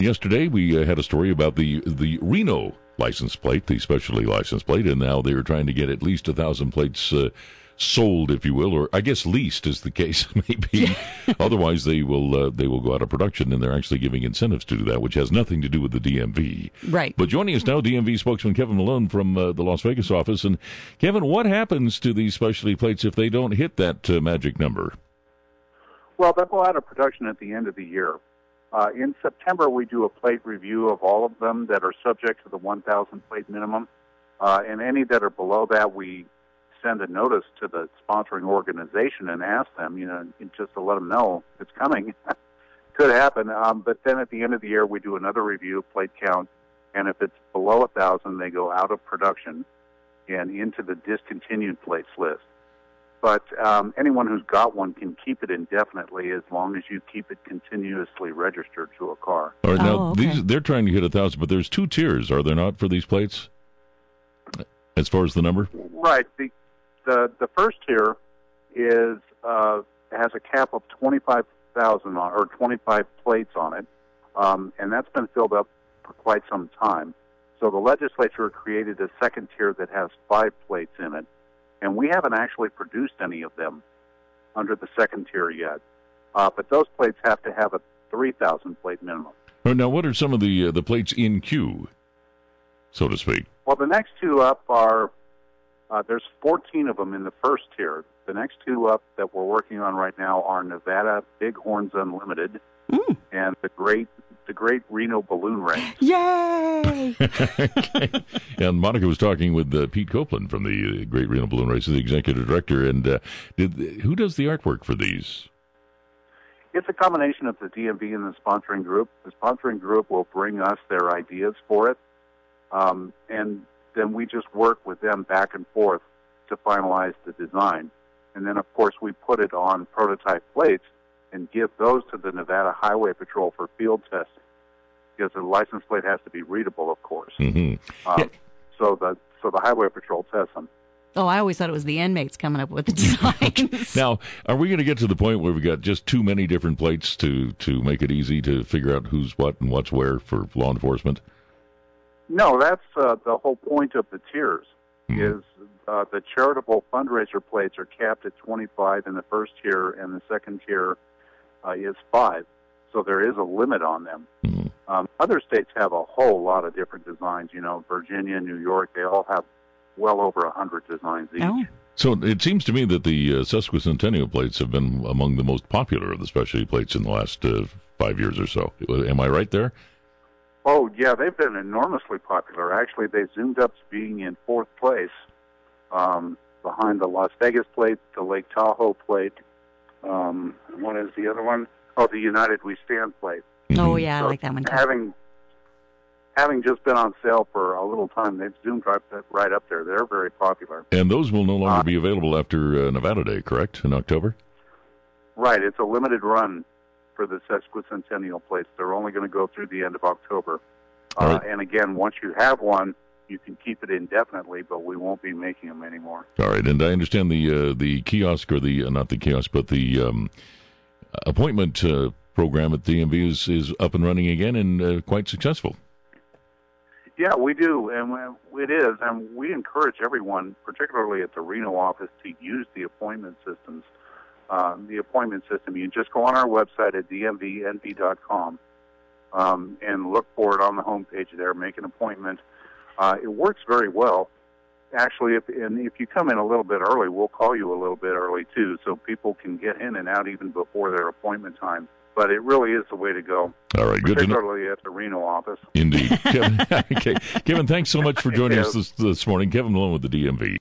Yesterday, we had a story about the Reno license plate, the specialty license plate, and now they're trying to get at least 1,000 plates sold, if you will, or I guess leased, as the case may be. Otherwise, they will go out of production, and they're actually giving incentives to do that, which has nothing to do with the DMV. Right. But joining us now, DMV spokesman Kevin Malone from the Las Vegas office. And Kevin, what happens to these specialty plates if they don't hit that magic number? Well, they'll go out of production at the end of the year. In September, we do a plate review of all of them that are subject to the 1,000 plate minimum. And any that are below that, we send a notice to the sponsoring organization and ask them, just to let them know it's coming. Could happen. But then at the end of the year, we do another review, plate count, and if it's below 1,000, they go out of production and into the discontinued plates list. But anyone who's got one can keep it indefinitely as long as you keep it continuously registered to a car. All right, now, okay. they're trying to hit 1,000, but there's 2 tiers, are there not, for these plates, as far as the number? Right. The first tier is has a cap of 25,000 or 25 plates on it, and that's been filled up for quite some time. So the legislature created a second tier that has 5 plates in it, and we haven't actually produced any of them under the second tier yet. But those plates have to have a 3,000 plate minimum. All right, now, what are some of the plates in queue, so to speak? Well, the next 2 up are, there's 14 of them in the first tier. The next 2 up that we're working on right now are Nevada Bighorns Unlimited and the Great Reno Balloon Race. Yay! Okay. And Monica was talking with Pete Copeland from the Great Reno Balloon Race, the executive director. And who does the artwork for these? It's a combination of the DMV and the sponsoring group. The sponsoring group will bring us their ideas for it, and then we just work with them back and forth to finalize the design. And then, of course, we put it on prototype plates and give those to the Nevada Highway Patrol for field testing, because the license plate has to be readable, of course. Mm-hmm. So the Highway Patrol tests them. Oh, I always thought it was the inmates coming up with the designs. Now, are we going to get to the point where we've got just too many different plates to make it easy to figure out who's what and what's where for law enforcement? No, that's the whole point of the tiers, is the charitable fundraiser plates are capped at 25 in the first tier, and the second tier is 5. So there is a limit on them. Other states have a whole lot of different designs. Virginia, New York, they all have well over 100 designs each. Oh. So it seems to me that the sesquicentennial plates have been among the most popular of the specialty plates in the last 5 years or so. Am I right there? Oh, yeah, they've been enormously popular. Actually, they zoomed up to being in 4th place behind the Las Vegas plate, the Lake Tahoe plate. What is the other one? Oh, the United We Stand plate. Oh, yeah, I like that one too. Having just been on sale for a little time, they've zoomed right up there. They're very popular. And those will no longer be available after Nevada Day, correct, in October? Right. It's a limited run for the sesquicentennial plates. They're only going to go through the end of October. Right. And again, once you have one, you can keep it indefinitely, but we won't be making them anymore. All right. And I understand the kiosk, or not the kiosk, but the appointment program at DMV is up and running again and quite successful. Yeah, we do, and it is, and we encourage everyone, particularly at the Reno office, to use the appointment systems. The appointment system, you just go on our website at dmvnv.com and look for it on the homepage there, make an appointment. It works very well. Actually, if you come in a little bit early, we'll call you a little bit early, too, so people can get in and out even before their appointment time. But it really is the way to go. All right, good to know. Particularly at the Reno office. Indeed. Kevin, thanks so much for joining us this morning. Kevin Malone with the DMV.